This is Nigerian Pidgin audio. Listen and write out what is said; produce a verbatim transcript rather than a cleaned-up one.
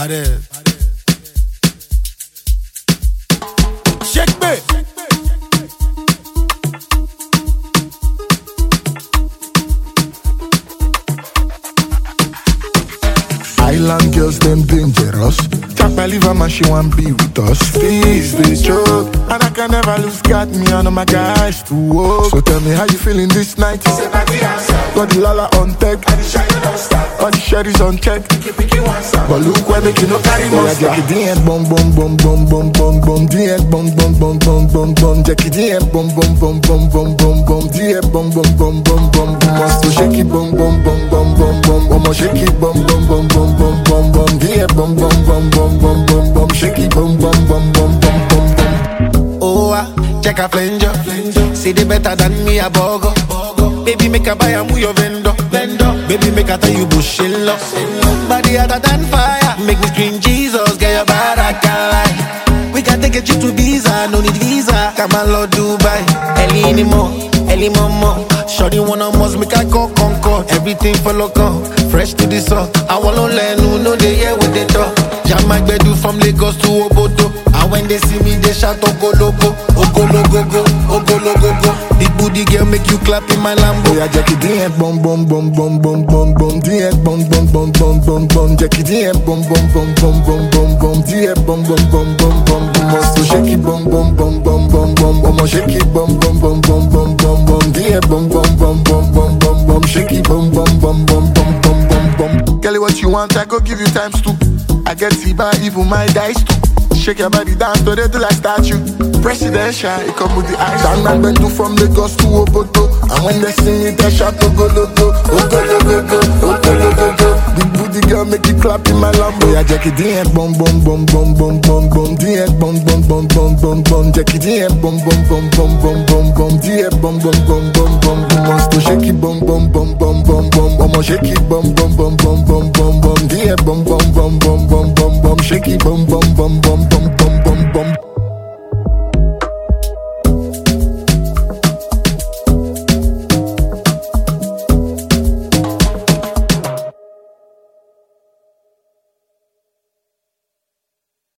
Pare. Shake me. Island girls, them dangerous. Can't believe how much she want be with us. Please, they choke. And I can never lose, got me on my guys to walk. So tell me how you feeling this night. Got the lala on tech. All the sherry's on check. But look where make you no carry monster. Jackie D and bum bum bum bum bum bum bum D and bum bum bum bum bum bum Jackie D and bum bum bum bum bum bum bum D and bum bum bum bum bum bum Must shake it bum bum bum bum bum bum bum shake it bum bum bum bum bum bum bum D and bum bum bum bum bum bum bum shake it bum bum bum bum bum bum bum. Oh, ah, check a flanger. See the better than me a bogo. Baby make a buy a move your vendor. Vendor. Baby make a tell you bushing love. Body hotter than fire. Make me scream Jesus, get your barakalai. We can take a trip to Ibiza, no need visa. Come on, Lord Dubai. Ellie anymore, Ellie Momo. Shorty wanna must make a go concord. Everything for local, fresh to the sun. I wanna learn who know they hear what they talk. Jam my bedu from Lagos to Obodo. And when they see me, they shout Ogologo, Ogologo, Ogologo. The booty girl make you clap in my Lambo. Oh yeah, Jackie D and bum bum bum bum bum bum bum D and bum bum bum bum bum bum Jackie D and bum bum bum bum bum bum bum D and bum bum bum bum bum bum Must shake it bum bum bum bum bum bum bum shake it bum bum bum bum bum bum bum D and bum bum bum bum bum bum bum shake it bum bum bum bum bum bum bum bum. Girl, what you want, I go give you times two. I get Siba, even my dice too. Shake your body down to the till I start you. Presidential, it come with the ice. And man been to from Lagos to Obodo. And when they see me, they shout Ogologo, Ogologo, Ogologo. The booty girl make it clap in my Lambo. Yeah, Jackie D and bum bum bum bum bum bum bum D and bum bum bum bum bum bum Jackie D and bum bum bum bum bum bum bum D and bum bum bum bum bum bum. Must shake it bum bum bum bum bum bum bum shake it bum bum bum bum bum bum bum D and bum bum bum bum bum bum bum shake it bum bum bum bum bum.